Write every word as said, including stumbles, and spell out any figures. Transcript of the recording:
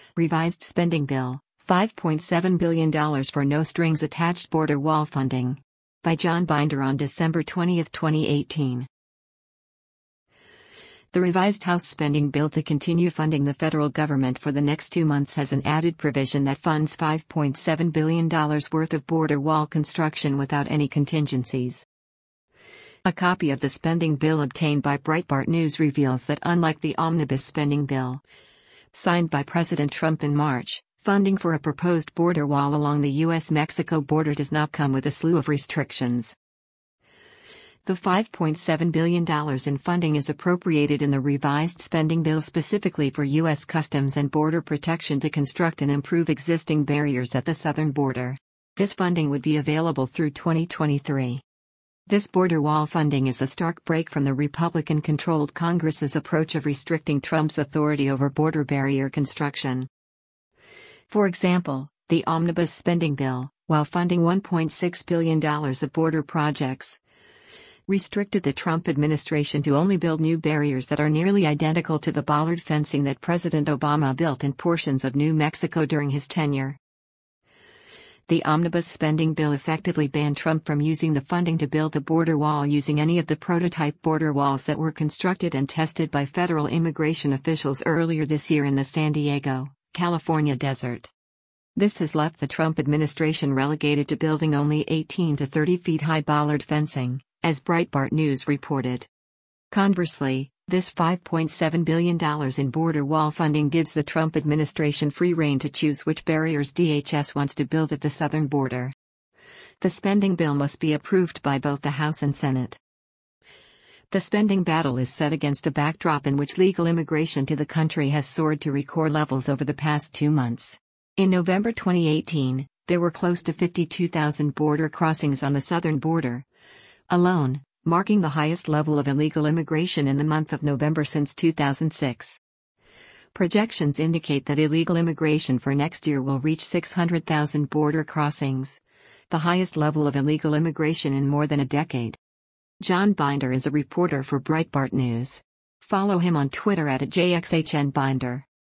Revised Spending Bill, five point seven billion dollars for no-strings-attached border wall funding. By John Binder on December twentieth, twenty eighteen. The revised House spending bill to continue funding the federal government for the next two months has an added provision that funds five point seven billion dollars worth of border wall construction without any contingencies. A copy of the spending bill obtained by Breitbart News reveals that unlike the omnibus spending bill, signed by President Trump in March, funding for a proposed border wall along the U S Mexico border does not come with a slew of restrictions. The five point seven billion dollars in funding is appropriated in the revised spending bill specifically for U S Customs and Border Protection to construct and improve existing barriers at the southern border. This funding would be available through twenty twenty-three. This border wall funding is a stark break from the Republican-controlled Congress's approach of restricting Trump's authority over border barrier construction. For example, the omnibus spending bill, while funding one point six billion dollars of border projects, restricted the Trump administration to only build new barriers that are nearly identical to the bollard fencing that President Obama built in portions of New Mexico during his tenure. The omnibus spending bill effectively banned Trump from using the funding to build the border wall using any of the prototype border walls that were constructed and tested by federal immigration officials earlier this year in the San Diego, California desert. This has left the Trump administration relegated to building only eighteen to thirty feet high bollard fencing, as Breitbart News reported. Conversely, this five point seven billion dollars in border wall funding gives the Trump administration free rein to choose which barriers D H S wants to build at the southern border. The spending bill must be approved by both the House and Senate. The spending battle is set against a backdrop in which legal immigration to the country has soared to record levels over the past two months. In November twenty eighteen, there were close to fifty-two thousand border crossings on the southern border alone, marking the highest level of illegal immigration in the month of November since two thousand six. Projections indicate that illegal immigration for next year will reach six hundred thousand border crossings, the highest level of illegal immigration in more than a decade. John Binder is a reporter for Breitbart News. Follow him on Twitter at J X H N Binder.